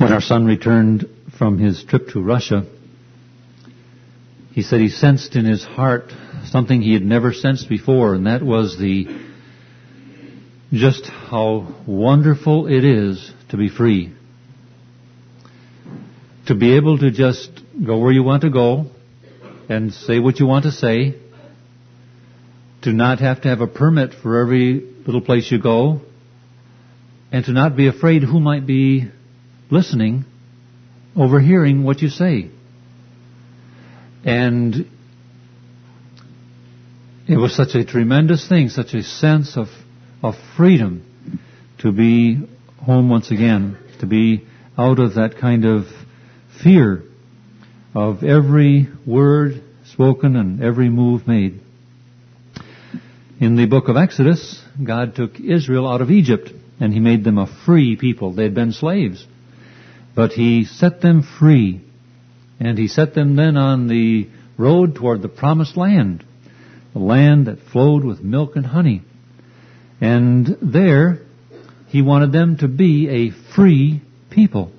When our son returned from his trip to Russia, he said he sensed in his heart something he had never sensed before, and that was just how wonderful it is to be free. To be able to just go where you want to go and say what you want to say. To not have to have a permit for every little place you go. And to not be afraid who might be listening, overhearing what you say. And it was such a tremendous thing, such a sense of freedom to be home once again, to be out of that kind of fear of every word spoken and every move made. In the book of Exodus, God took Israel out of Egypt and He made them a free people. They had been slaves. But He set them free. And He set them then on the road toward the promised land. The land that flowed with milk and honey. And there, He wanted them to be a free people.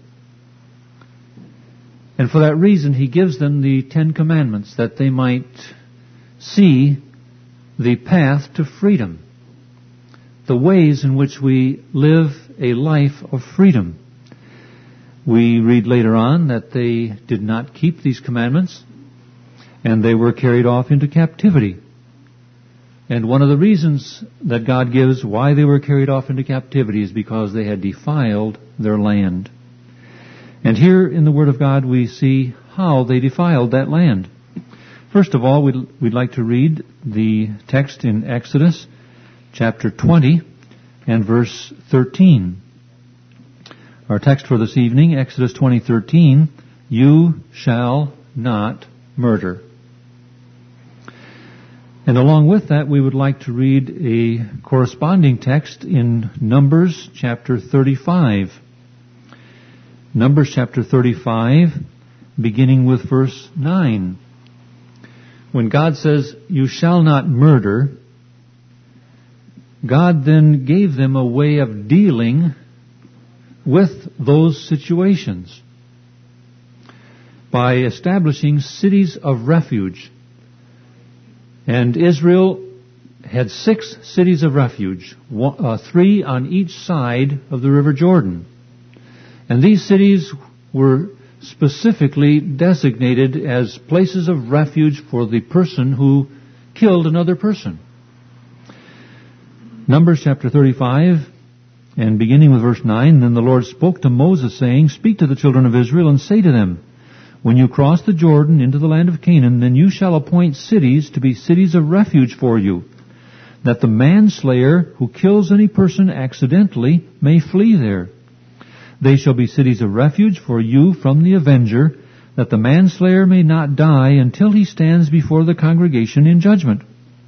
And for that reason, He gives them the 10 Commandments, that they might see the path to freedom. The ways in which we live a life of freedom. We read later on that they did not keep these commandments, and they were carried off into captivity. And one of the reasons that God gives why they were carried off into captivity is because they had defiled their land. And here in the Word of God we see how they defiled that land. First of all, we'd like to read the text in Exodus chapter 20 and verse 13. Our text for this evening, Exodus 20:13, "You shall not murder." And along with that, we would like to read a corresponding text in Numbers chapter 35. Numbers chapter 35, beginning with verse 9. When God says, "You shall not murder," God then gave them a way of dealing with those situations by establishing cities of refuge. And Israel had 6 cities of refuge, 3 on each side of the River Jordan. And these cities were specifically designated as places of refuge for the person who killed another person. Numbers chapter 35, and beginning with verse 9, "Then the Lord spoke to Moses, saying, Speak to the children of Israel, and say to them, When you cross the Jordan into the land of Canaan, then you shall appoint cities to be cities of refuge for you, that the manslayer who kills any person accidentally may flee there. They shall be cities of refuge for you from the avenger, that the manslayer may not die until he stands before the congregation in judgment.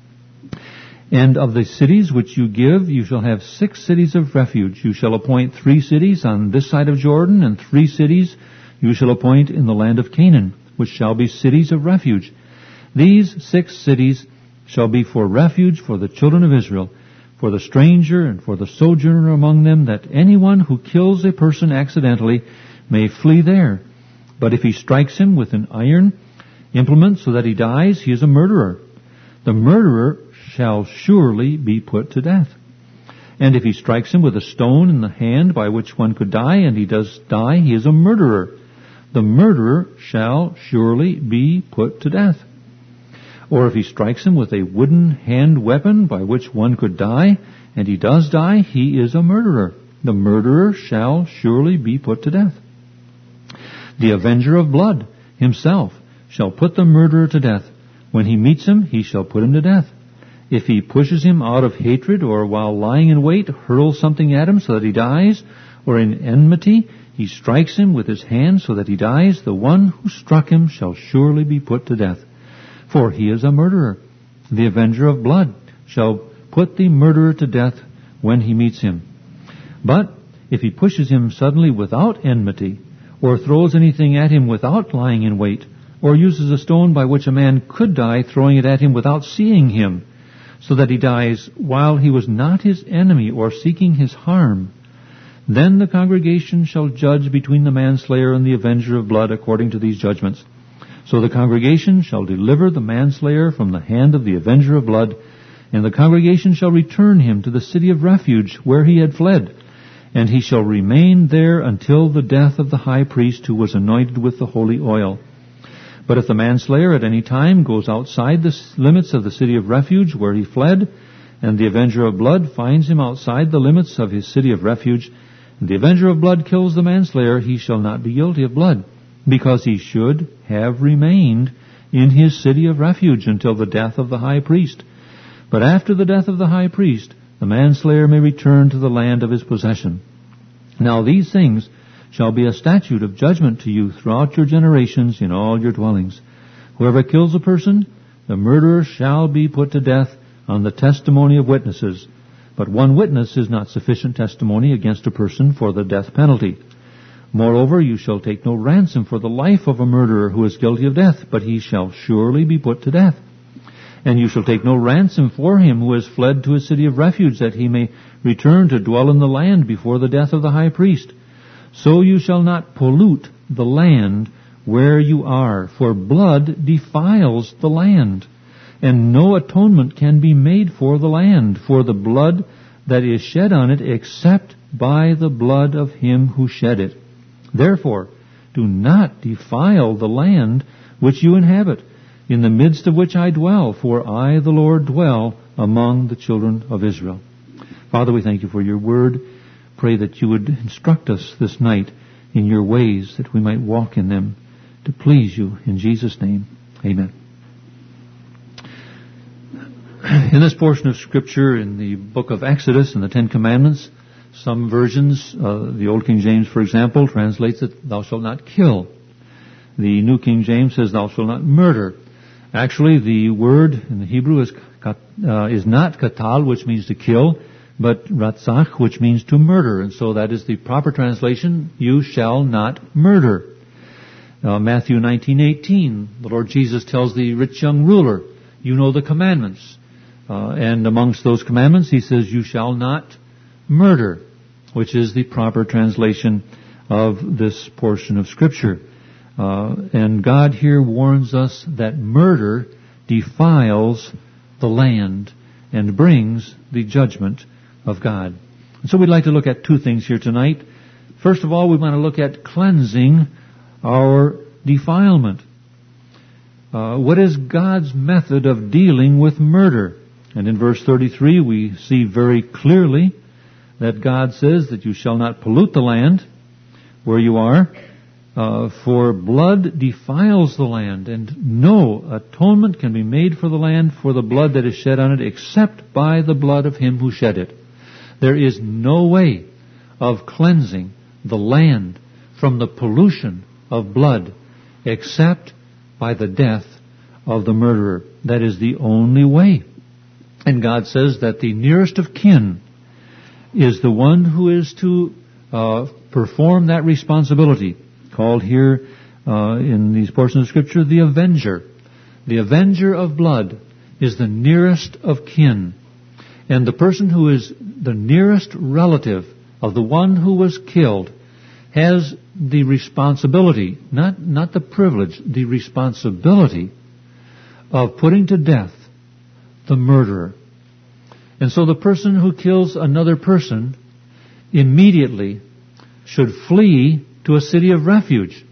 And of the cities which you give, you shall have 6 cities of refuge. You shall appoint 3 cities on this side of Jordan, and 3 cities you shall appoint in the land of Canaan, which shall be cities of refuge. These 6 cities shall be for refuge for the children of Israel, for the stranger and for the sojourner among them, that anyone who kills a person accidentally may flee there. But if he strikes him with an iron implement so that he dies, he is a murderer. The murderer shall surely be put to death. And if he strikes him with a stone in the hand by which one could die, and he does die, he is a murderer. The murderer shall surely be put to death. Or if he strikes him with a wooden hand weapon by which one could die, and he does die, he is a murderer. The murderer shall surely be put to death. The avenger of blood himself shall put the murderer to death. When he meets him, he shall put him to death. If he pushes him out of hatred, or while lying in wait, hurls something at him so that he dies, or in enmity, he strikes him with his hand so that he dies, the one who struck him shall surely be put to death. For he is a murderer. The avenger of blood shall put the murderer to death when he meets him. But if he pushes him suddenly without enmity, or throws anything at him without lying in wait, or uses a stone by which a man could die, throwing it at him without seeing him, so that he dies while he was not his enemy or seeking his harm, Then the congregation shall judge between the manslayer and the avenger of blood according to these judgments. So the congregation shall deliver the manslayer from the hand of the avenger of blood, and the congregation shall return him to the city of refuge where he had fled, and he shall remain there until the death of the high priest who was anointed with the holy oil. But if the manslayer at any time goes outside the limits of the city of refuge where he fled, and the avenger of blood finds him outside the limits of his city of refuge, and the avenger of blood kills the manslayer, he shall not be guilty of blood, because he should have remained in his city of refuge until the death of the high priest. But after the death of the high priest, the manslayer may return to the land of his possession. Now these things shall be a statute of judgment to you throughout your generations in all your dwellings. Whoever kills a person, the murderer shall be put to death on the testimony of witnesses. But one witness is not sufficient testimony against a person for the death penalty. Moreover, you shall take no ransom for the life of a murderer who is guilty of death, but he shall surely be put to death. And you shall take no ransom for him who has fled to a city of refuge, that he may return to dwell in the land before the death of the high priest. So you shall not pollute the land where you are, for blood defiles the land, and no atonement can be made for the land, for the blood that is shed on it, except by the blood of him who shed it. Therefore, do not defile the land which you inhabit, in the midst of which I dwell, for I, the Lord, dwell among the children of Israel. Father, we thank you for your word. Pray that you would instruct us this night in your ways, that we might walk in them to please you. In Jesus' name, amen. In this portion of Scripture, in the book of Exodus and the Ten Commandments, some versions, the Old King James, for example, translates it, thou shalt not kill. The New King James says, thou shalt not murder. Actually, the word in the Hebrew is not katal, which means to kill, but ratzach, which means to murder. And so that is the proper translation, you shall not murder. Matthew 19:18, the Lord Jesus tells the rich young ruler, you know the commandments. And amongst those commandments, he says, you shall not murder, which is the proper translation of this portion of Scripture. And God here warns us that murder defiles the land and brings the judgment of God. And so we'd like to look at two things here tonight. First of all, we want to look at cleansing our defilement. What is God's method of dealing with murder? And in verse 33, we see very clearly that God says that you shall not pollute the land where you are, for blood defiles the land, and no atonement can be made for the land for the blood that is shed on it, except by the blood of him who shed it. There is no way of cleansing the land from the pollution of blood except by the death of the murderer. That is the only way. And God says that the nearest of kin is the one who is to perform that responsibility, called here in these portions of Scripture the avenger. The avenger of blood is the nearest of kin. And the person who is the nearest relative of the one who was killed has the responsibility, not the privilege, the responsibility of putting to death the murderer. And so the person who kills another person immediately should flee to a city of refuge.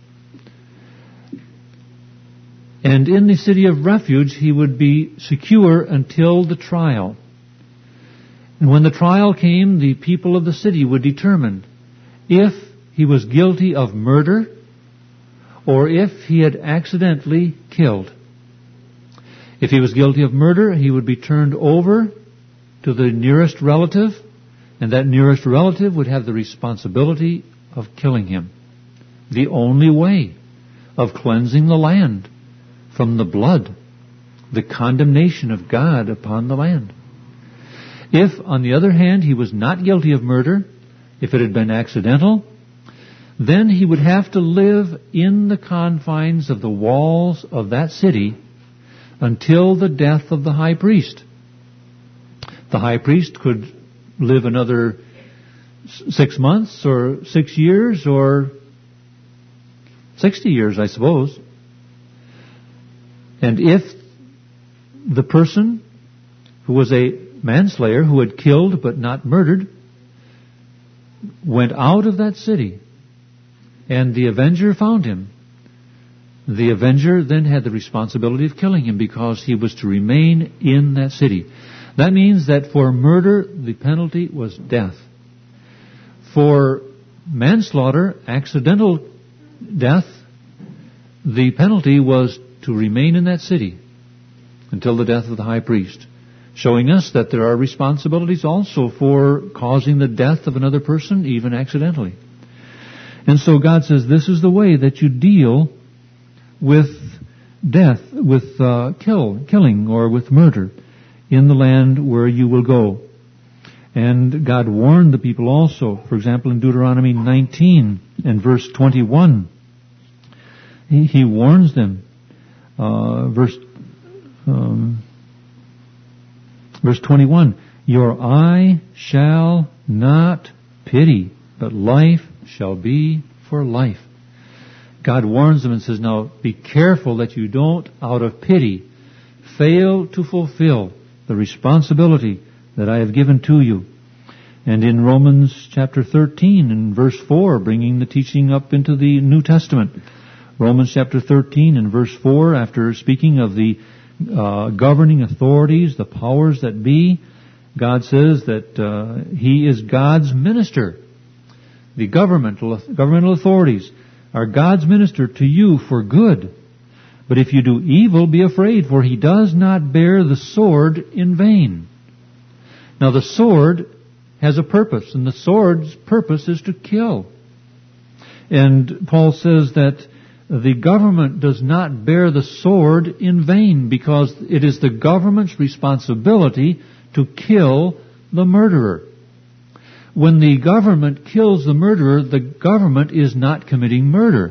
And in the city of refuge, he would be secure until the trial. And when the trial came, the people of the city would determine if he was guilty of murder or if he had accidentally killed. If he was guilty of murder, he would be turned over to the nearest relative, and that nearest relative would have the responsibility of killing him. The only way of cleansing the land from the blood, the condemnation of God upon the land. If, on the other hand, he was not guilty of murder, if it had been accidental, then he would have to live in the confines of the walls of that city until the death of the high priest. The high priest could live another 6 months or 6 years or 60 years, I suppose. And if the person who was a manslayer, who had killed but not murdered, went out of that city and the avenger found him, the avenger then had the responsibility of killing him because he was to remain in that city. That means that for murder, the penalty was death. For manslaughter, accidental death, the penalty was to remain in that city until the death of the high priest, showing us that there are responsibilities also for causing the death of another person, even accidentally. And so God says this is the way that you deal with death, with killing or with murder in the land where you will go. And God warned the people also. For example, in Deuteronomy 19 and verse 21, He warns them. Verse 21, your eye shall not pity, but life shall be for life. God warns them and says, now be careful that you don't, out of pity, fail to fulfill the responsibility that I have given to you. And in Romans chapter 13 and verse 4, bringing the teaching up into the New Testament, Romans chapter 13 and verse 4, after speaking of the governing authorities, the powers that be, God says that He is God's minister. The governmental authorities are God's minister to you for good. But if you do evil, be afraid, for He does not bear the sword in vain. Now the sword has a purpose, and the sword's purpose is to kill. And Paul says that the government does not bear the sword in vain, because it is the government's responsibility to kill the murderer. When the government kills the murderer, the government is not committing murder.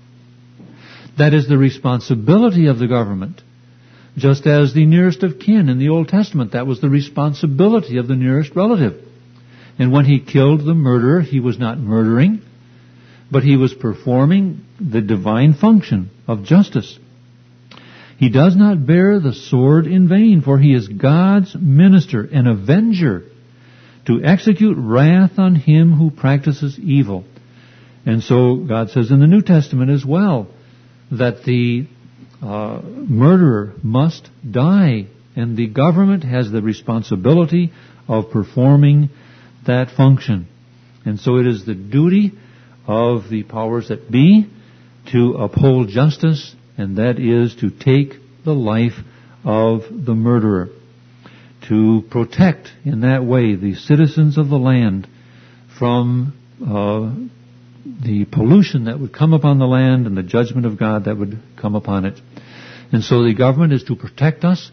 That is the responsibility of the government. Just as the nearest of kin in the Old Testament, that was the responsibility of the nearest relative. And when he killed the murderer, he was not murdering, but he was performing the divine function of justice. He does not bear the sword in vain, for he is God's minister, an avenger, to execute wrath on him who practices evil. And so God says in the New Testament as well that the murderer must die, and the government has the responsibility of performing that function. And so it is the duty of the powers that be to uphold justice, and that is to take the life of the murderer, to protect in that way the citizens of the land from the pollution that would come upon the land and the judgment of God that would come upon it. And so the government is to protect us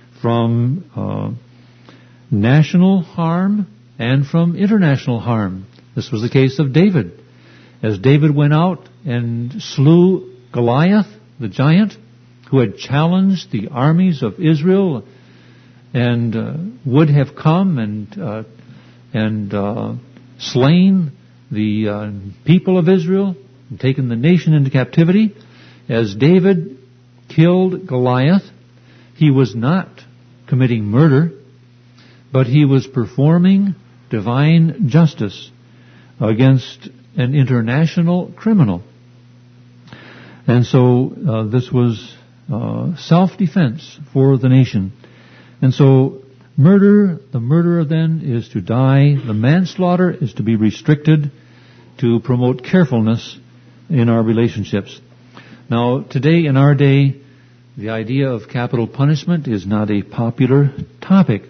from national harm and from international harm. This was the case of David. As David went out and slew Goliath, the giant, who had challenged the armies of Israel and would have come and slain the people of Israel and taken the nation into captivity. As David killed Goliath, he was not committing murder, but he was performing divine justice against an international criminal. And so this was self-defense for the nation. And so the murderer then is to die. The manslaughter is to be restricted to promote carefulness in our relationships. Now, today, in our day, the idea of capital punishment is not a popular topic.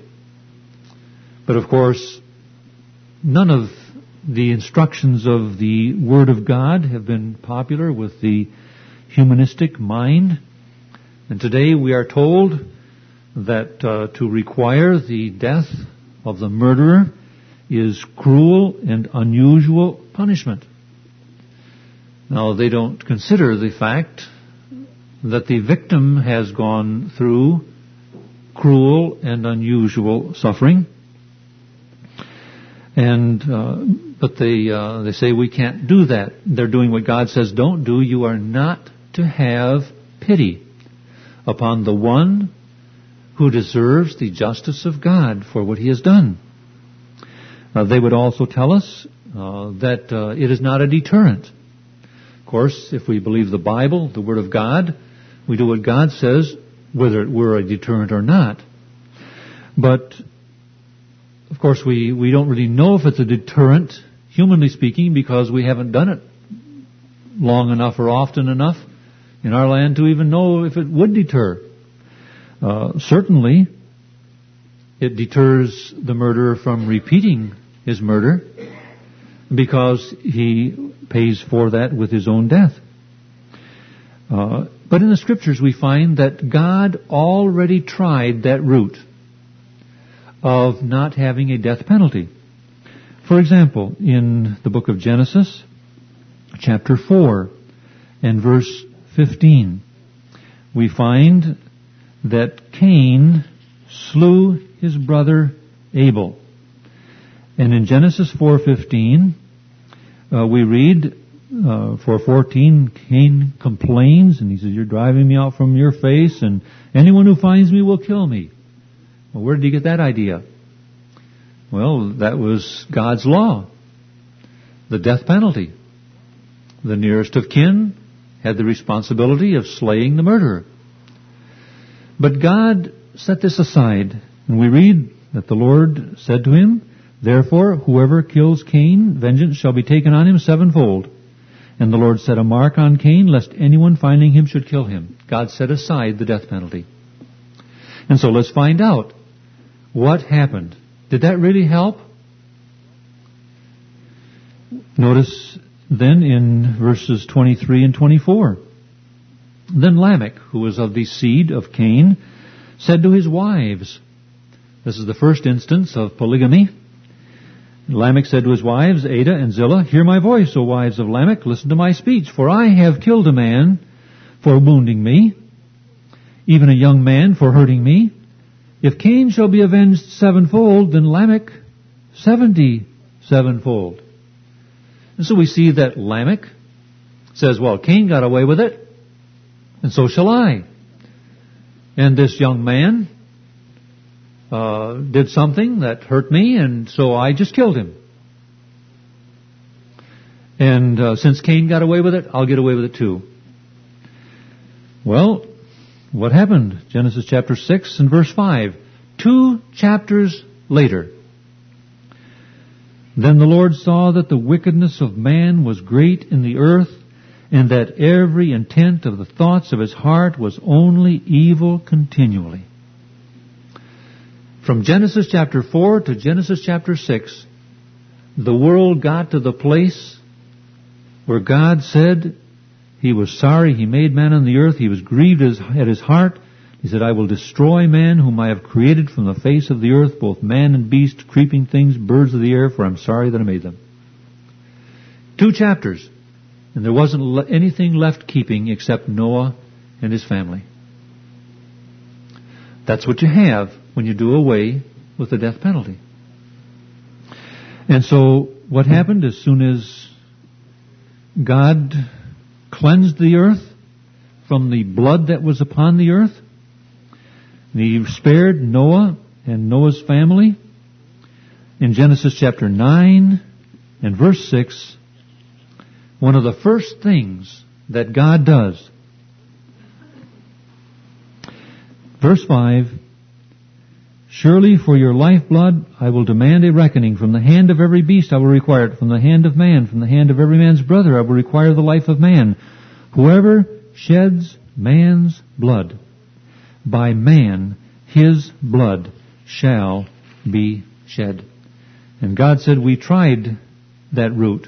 But of course, none of the instructions of the Word of God have been popular with the humanistic mind. And today we are told that to require the death of the murderer is cruel and unusual punishment. Now, they don't consider the fact that the victim has gone through cruel and unusual suffering. But they say we can't do that. They're doing what God says don't do. You are not to have pity upon the one who deserves the justice of God for what he has done. They would also tell us that it is not a deterrent. Of course, if we believe the Bible, the Word of God, we do what God says, whether it were a deterrent or not. But, of course, we don't really know if it's a deterrent, humanly speaking, because we haven't done it long enough or often enough in our land to even know if it would deter. Certainly, it deters the murderer from repeating his murder because he pays for that with his own death. But in the Scriptures we find that God already tried that route of not having a death penalty. For example, in the book of Genesis, chapter 4 and verse 15, we find that Cain slew his brother Abel. And in Genesis 4:15, we read, for 14, Cain complains, and he says, "You're driving me out from your face, and anyone who finds me will kill me." Well, where did he get that idea? Well, that was God's law, the death penalty. The nearest of kin had the responsibility of slaying the murderer. But God set this aside, and we read that the Lord said to him, "Therefore, whoever kills Cain, vengeance shall be taken on him sevenfold." And the Lord set a mark on Cain, lest anyone finding him should kill him. God set aside the death penalty. And so let's find out what happened. Did that really help? Notice then in verses 23 and 24. Then Lamech, who was of the seed of Cain, said to his wives, this is the first instance of polygamy. Lamech said to his wives, Adah and Zillah, "Hear my voice, O wives of Lamech, listen to my speech, for I have killed a man for wounding me, even a young man for hurting me. If Cain shall be avenged sevenfold, then Lamech 77-fold. And so we see that Lamech says, well, Cain got away with it, and so shall I. And this young man did something that hurt me, and so I just killed him. And since Cain got away with it, I'll get away with it too. Well, what happened? Genesis chapter 6 and verse 5. 2 chapters later. Then the Lord saw that the wickedness of man was great in the earth, and that every intent of the thoughts of his heart was only evil continually. From Genesis chapter 4 to Genesis chapter 6, the world got to the place where God said He was sorry He made man on the earth. He was grieved at His heart. He said, "I will destroy man whom I have created from the face of the earth, both man and beast, creeping things, birds of the air, for I'm sorry that I made them." 2 chapters, and there wasn't anything left keeping except Noah and his family. That's what you have when you do away with the death penalty. And so what happened as soon as God cleansed the earth from the blood that was upon the earth, and He spared Noah and Noah's family, in Genesis chapter 9 and verse 6, one of the first things that God does, verse 5, "Surely for your lifeblood I will demand a reckoning. From the hand of every beast I will require it. From the hand of man, from the hand of every man's brother I will require the life of man. Whoever sheds man's blood, by man his blood shall be shed." And God said we tried that route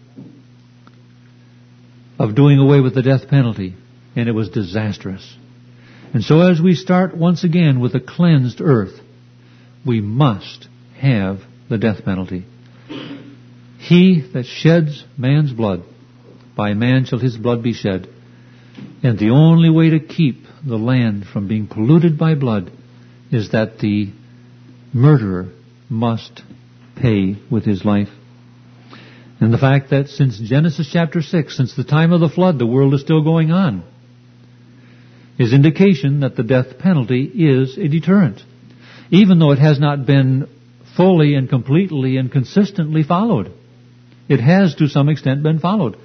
of doing away with the death penalty, and it was disastrous. And so as we start once again with a cleansed earth, we must have the death penalty. He that sheds man's blood, by man shall his blood be shed. And the only way to keep the land from being polluted by blood is that the murderer must pay with his life. And the fact that since Genesis chapter 6, since the time of the flood, the world is still going on, is indication that the death penalty is a deterrent, even though it has not been fully and completely and consistently followed. It has to some extent been followed.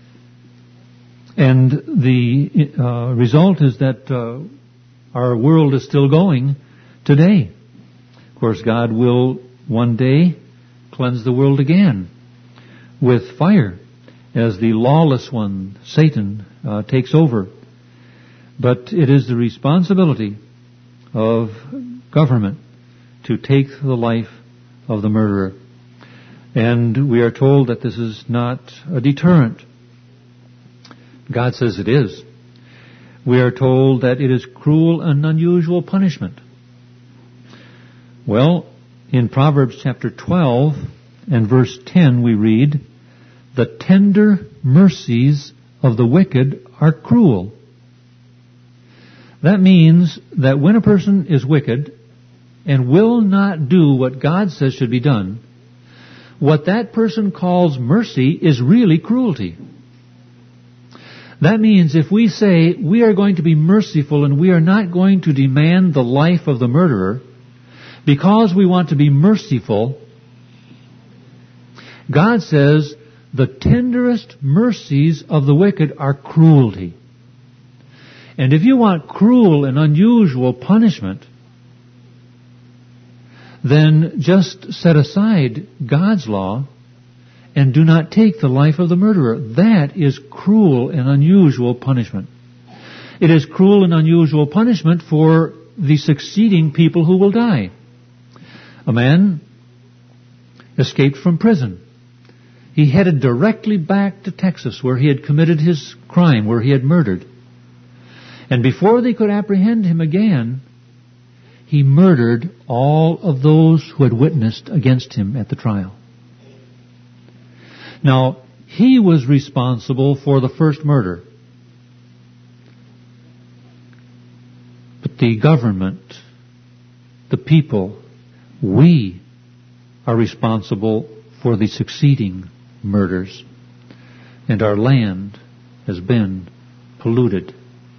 And the result is that our world is still going today. Of course, God will one day cleanse the world again with fire as the lawless one, Satan, takes over. But it is the responsibility of government to take the life of the murderer. And we are told that this is not a deterrent. God says it is. We are told that it is cruel and unusual punishment. Well, in Proverbs chapter 12 and verse 10 we read, "The tender mercies of the wicked are cruel." That means that when a person is wicked and will not do what God says should be done, what that person calls mercy is really cruelty. That means if we say we are going to be merciful and we are not going to demand the life of the murderer because we want to be merciful, God says the tenderest mercies of the wicked are cruelty. And if you want cruel and unusual punishment, then just set aside God's law and do not take the life of the murderer. That is cruel and unusual punishment. It is cruel and unusual punishment for the succeeding people who will die. A man escaped from prison. He headed directly back to Texas where he had committed his crime, where he had murdered. And before they could apprehend him again, he murdered all of those who had witnessed against him at the trial. Now, he was responsible for the first murder. But the government, the people, we are responsible for the succeeding murders. And our land has been polluted.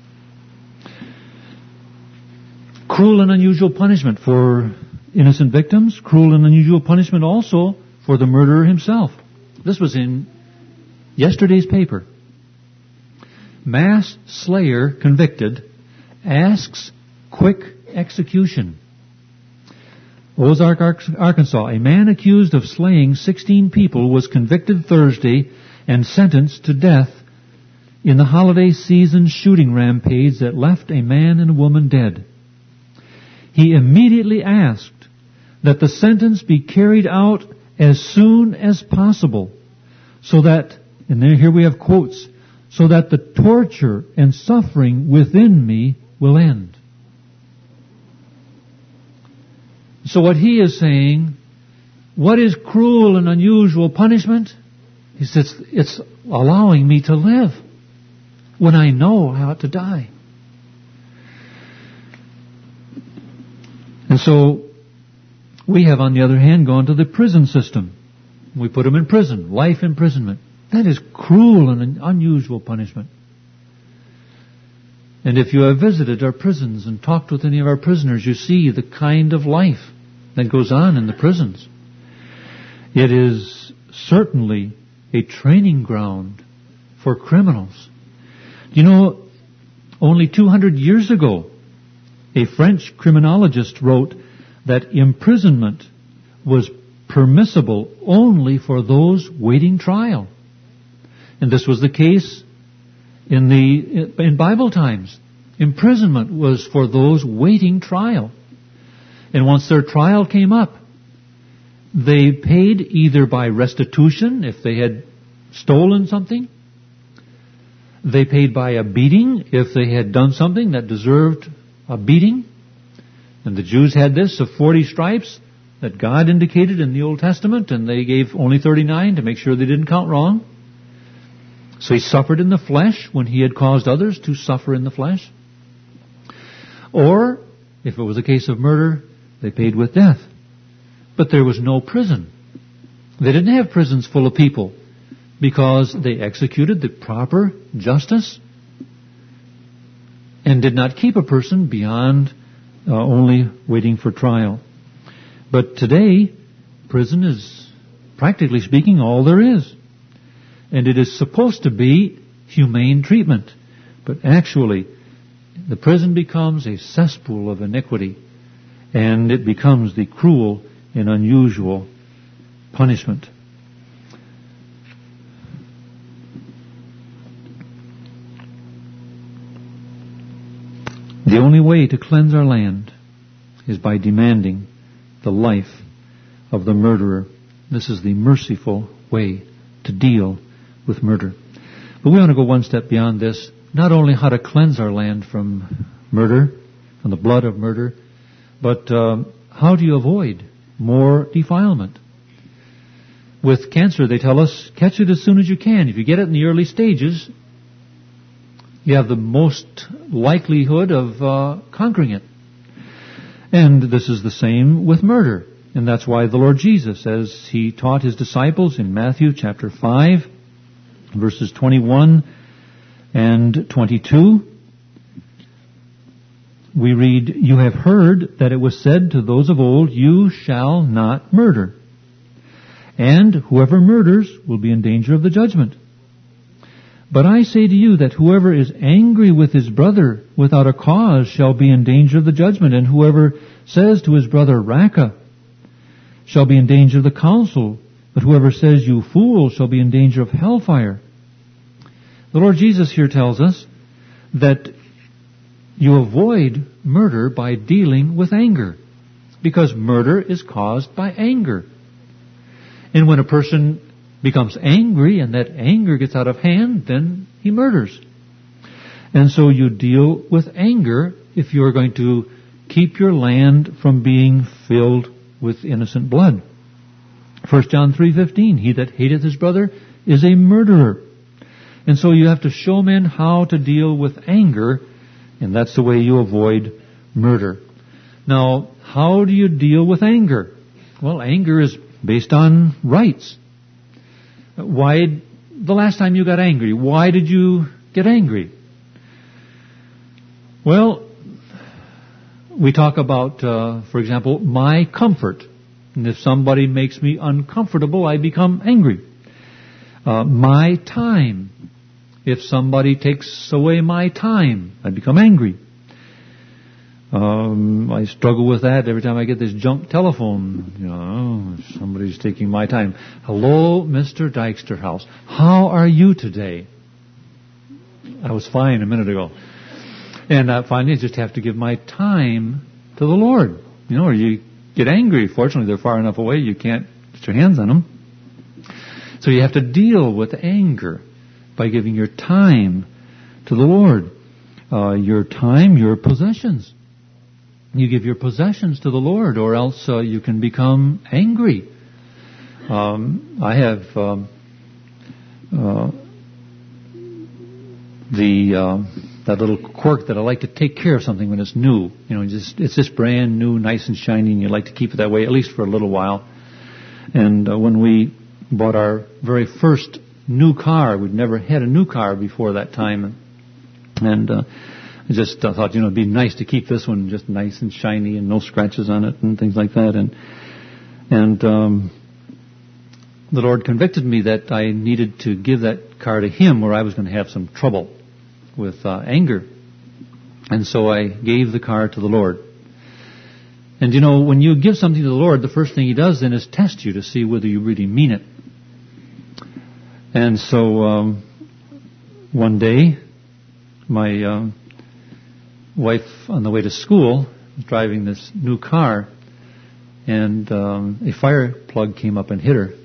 Cruel and unusual punishment for innocent victims. Cruel and unusual punishment also for the murderer himself. This was in yesterday's paper. Mass slayer convicted asks quick execution. Ozark, Arkansas. A man accused of slaying 16 people was convicted Thursday and sentenced to death in the holiday season shooting rampage that left a man and a woman dead. He immediately asked that the sentence be carried out as soon as possible, so that, and here we have quotes, so that the torture and suffering within me will end. So what he is saying, what is cruel and unusual punishment? He says, it's allowing me to live when I know I ought to die. And so, we have, on the other hand, gone to the prison system. We put them in prison, life imprisonment. That is cruel and unusual punishment. And if you have visited our prisons and talked with any of our prisoners, you see the kind of life that goes on in the prisons. It is certainly a training ground for criminals. You know, only 200 years ago, a French criminologist wrote that imprisonment was permissible only for those waiting trial. And this was the case in Bible times. Imprisonment was for those waiting trial. And once their trial came up, they paid either by restitution if they had stolen something. They paid by a beating if they had done something that deserved a beating. And the Jews had this of 40 stripes that God indicated in the Old Testament, and they gave only 39 to make sure they didn't count wrong. So he suffered in the flesh when he had caused others to suffer in the flesh. Or, if it was a case of murder, they paid with death. But there was no prison. They didn't have prisons full of people because they executed the proper justice and did not keep a person beyond only waiting for trial. But today, prison is, practically speaking, all there is. And it is supposed to be humane treatment. But actually, the prison becomes a cesspool of iniquity, and it becomes the cruel and unusual punishment. The only way to cleanse our land is by demanding the life of the murderer. This is the merciful way to deal with murder. But we want to go one step beyond this. Not only how to cleanse our land from murder, from the blood of murder, but how do you avoid more defilement? With cancer, they tell us, catch it as soon as you can. If you get it in the early stages, you have the most likelihood of conquering it. And this is the same with murder. And that's why the Lord Jesus, as He taught His disciples in Matthew chapter 5, verses 21 and 22, we read, "You have heard that it was said to those of old, 'You shall not murder.' And whoever murders will be in danger of the judgment. But I say to you that whoever is angry with his brother without a cause shall be in danger of the judgment, and whoever says to his brother, 'Raca,' shall be in danger of the council, but whoever says, 'You fool,' shall be in danger of hellfire." The Lord Jesus here tells us that you avoid murder by dealing with anger, because murder is caused by anger. And when a person becomes angry and that anger gets out of hand, then he murders. And so you deal with anger if you're going to keep your land from being filled with innocent blood. 1 John 3:15, "He that hateth his brother is a murderer." And so you have to show men how to deal with anger, and that's the way you avoid murder. Now, how do you deal with anger? Well, anger is based on rights. Why, the last time you got angry, why did you get angry? Well, we talk about, for example, my comfort. And if somebody makes me uncomfortable, I become angry. My time. If somebody takes away my time, I become angry. I struggle with that every time I get this junk telephone. Somebody's taking my time. "Hello, Mr. Dyksterhouse. How are you today?" I was fine a minute ago. And finally, I just have to give my time to the Lord. Or you get angry. Fortunately, they're far enough away you can't get your hands on them. So you have to deal with anger by giving your time to the Lord. Your time, your possessions. You give your possessions to the Lord, or else you can become angry. I have that little quirk that I like to take care of something when it's new. It's just brand new, nice and shiny, and you like to keep it that way, at least for a little while. And when we bought our very first new car, we'd never had a new car before that time, and I just thought, it'd be nice to keep this one just nice and shiny and no scratches on it and things like that. And the Lord convicted me that I needed to give that car to Him, or I was going to have some trouble with anger. And so I gave the car to the Lord. And when you give something to the Lord, the first thing He does then is test you to see whether you really mean it. And so one day, my wife, on the way to school, was driving this new car, and a fire plug came up and hit her.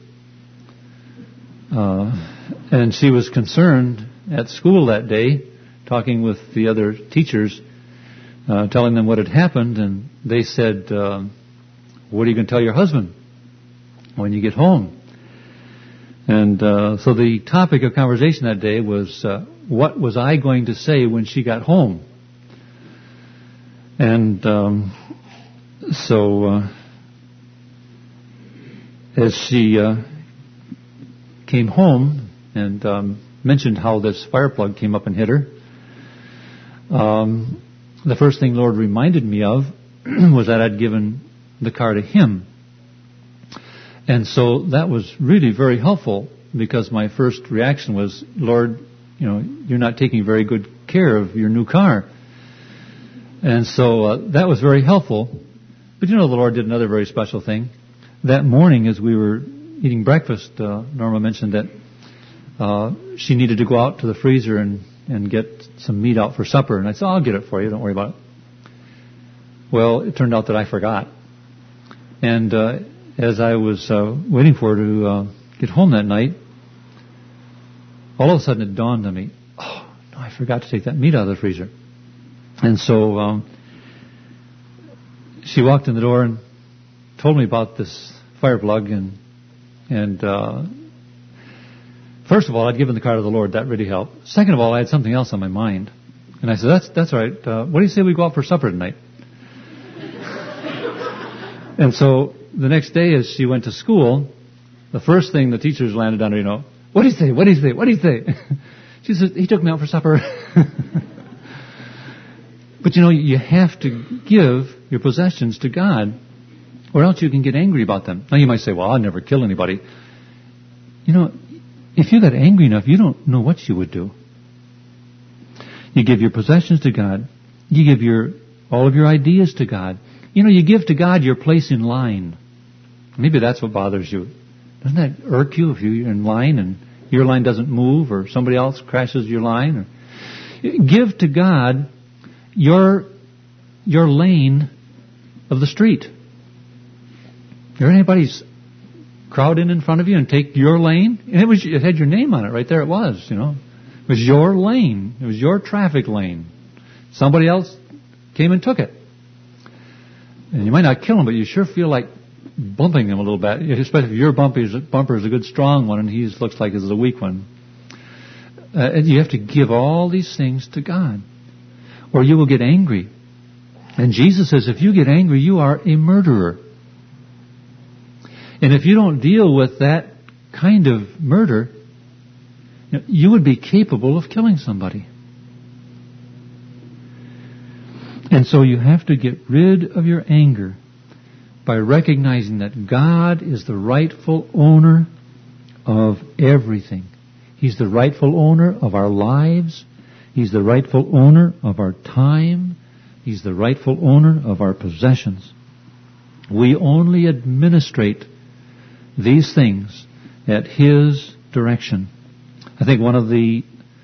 And she was concerned at school that day, talking with the other teachers, telling them what had happened, and they said, "What are you going to tell your husband when you get home?" And so the topic of conversation that day was, what was I going to say when she got home? And so as she came home and mentioned how this fire plug came up and hit her, the first thing the Lord reminded me of was that I'd given the car to Him. And so that was really very helpful, because my first reaction was, Lord, you're not taking very good care of your new car. And so that was very helpful. But the Lord did another very special thing. That morning, as we were eating breakfast, Norma mentioned that she needed to go out to the freezer and get some meat out for supper. And I said, I'll get it for you, don't worry about it. Well, it turned out that I forgot. And as I was waiting for her to get home that night, all of a sudden it dawned on me, oh, no, I forgot to take that meat out of the freezer. And so she walked in the door and told me about this fire plug. And first of all, I'd given the car to the Lord. That really helped. Second of all, I had something else on my mind. And I said, that's all right. What do you say we go out for supper tonight? And so the next day, as she went to school, the first thing the teachers landed on her, what do you say? What do you say? What do you say? She says, he took me out for supper. But you have to give your possessions to God, or else you can get angry about them. Now you might say, well, I'll never kill anybody. If you got angry enough, you don't know what you would do. You give your possessions to God. You give all of your ideas to God. You give to God your place in line. Maybe that's what bothers you. Doesn't that irk you if you're in line and your line doesn't move, or somebody else crashes your line? Give to God your lane of the street. There anybody's crowd in front of you and take your lane? And it had your name on it right there. It was, It was your lane. It was your traffic lane. Somebody else came and took it. And you might not kill him, but you sure feel like bumping him a little bit, especially if your bumper is a good strong one and he looks like it's a weak one. And you have to give all these things to God, or you will get angry. And Jesus says, if you get angry, you are a murderer. And if you don't deal with that kind of murder, you would be capable of killing somebody. And so you have to get rid of your anger by recognizing that God is the rightful owner of everything. He's the rightful owner of our lives. He's the rightful owner of our time. He's the rightful owner of our possessions. We only administrate these things at His direction. I think one of the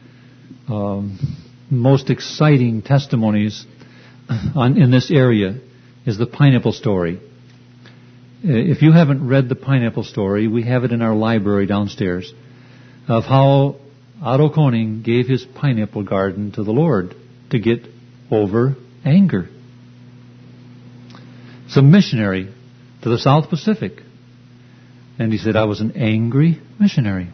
most exciting testimonies in this area is the pineapple story. If you haven't read the pineapple story, we have it in our library downstairs, of how Otto Koning gave his pineapple garden to the Lord to get over anger. It's a missionary to the South Pacific. And he said, I was an angry missionary.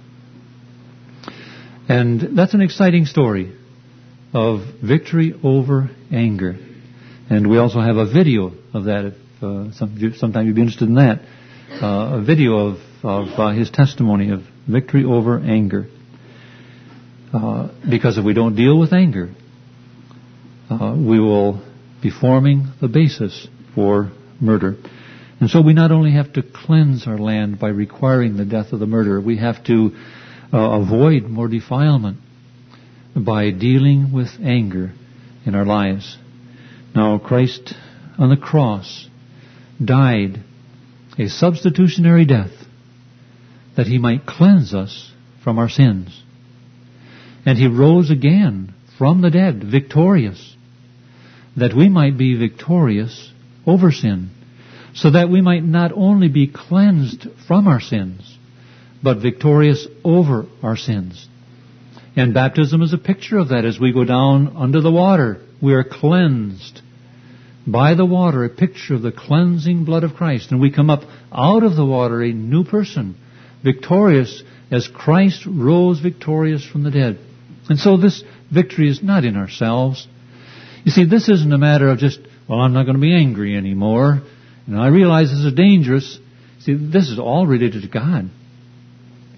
And that's an exciting story of victory over anger. And we also have a video of that, if sometime you'd be interested in that. A video of his testimony of victory over anger. Because if we don't deal with anger, we will be forming the basis for murder. And so we not only have to cleanse our land by requiring the death of the murderer, we have to avoid more defilement by dealing with anger in our lives. Now, Christ on the cross died a substitutionary death that He might cleanse us from our sins. And He rose again from the dead, victorious, that we might be victorious over sin, so that we might not only be cleansed from our sins, but victorious over our sins. And baptism is a picture of that. As we go down under the water, we are cleansed by the water, a picture of the cleansing blood of Christ. And we come up out of the water a new person, victorious as Christ rose victorious from the dead. And so this victory is not in ourselves. You see, this isn't a matter of just, well, I'm not going to be angry anymore. And I realize this is dangerous. See, this is all related to God.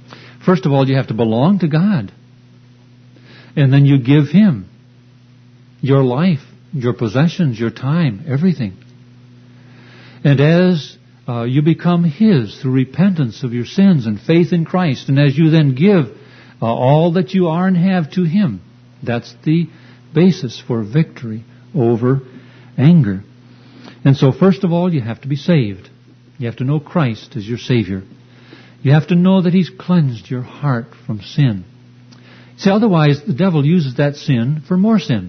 First of all, you have to belong to God. And then you give Him your life, your possessions, your time, everything. And as you become His through repentance of your sins and faith in Christ, and as you then give all that you are and have to Him, that's the basis for victory over anger. And so first of all, you have to be saved. You have to know Christ as your Savior. You have to know that He's cleansed your heart from sin. See, otherwise the devil uses that sin for more sin.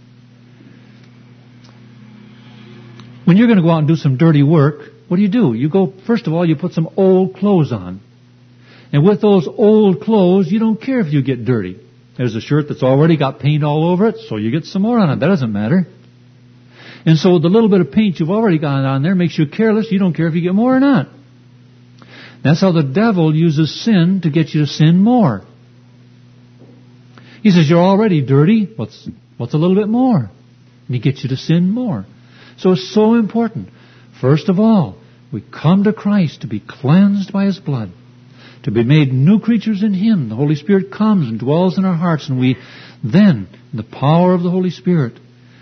When you're going to go out and do some dirty work, what do? You go, first of all, you put some old clothes on. And with those old clothes, you don't care if you get dirty. There's a shirt that's already got paint all over it, so you get some more on it. That doesn't matter. And so the little bit of paint you've already got on there makes you careless. You don't care if you get more or not. That's how the devil uses sin to get you to sin more. He says, you're already dirty. What's a little bit more? And he gets you to sin more. So it's so important. First of all, we come to Christ to be cleansed by His blood, to be made new creatures in Him. The Holy Spirit comes and dwells in our hearts, and we then, in the power of the Holy Spirit,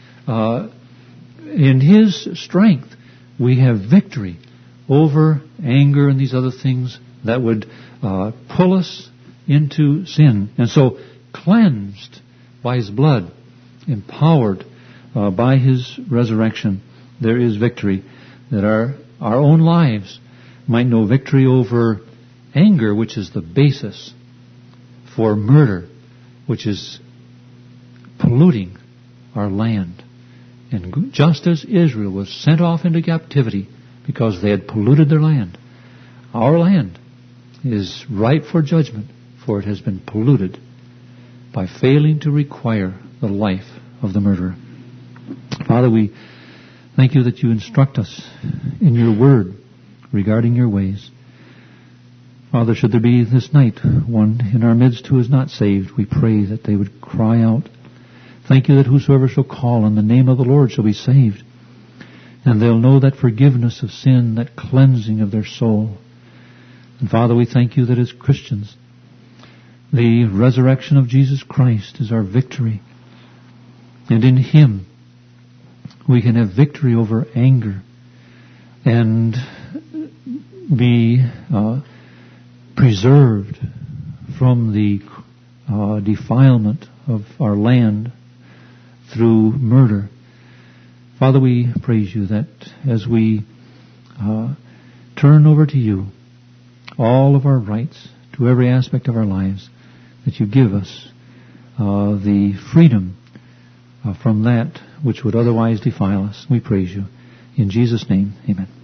in His strength, we have victory over anger and these other things that would pull us into sin. And so, cleansed by His blood, empowered by His resurrection, there is victory. That our own lives might know victory over anger, which is the basis for murder, which is polluting our land. And just as Israel was sent off into captivity because they had polluted their land, our land is ripe for judgment, for it has been polluted by failing to require the life of the murderer. Father, we thank You that You instruct us in Your Word regarding Your ways. Father, should there be this night one in our midst who is not saved, we pray that they would cry out. Thank You that whosoever shall call on the name of the Lord shall be saved. And they'll know that forgiveness of sin, that cleansing of their soul. And Father, we thank You that as Christians, the resurrection of Jesus Christ is our victory. And in Him, we can have victory over anger and be preserved from the defilement of our land through murder. Father, we praise You that as we turn over to You all of our rights to every aspect of our lives, that You give us the freedom from that which would otherwise defile us. We praise You. In Jesus' name, amen.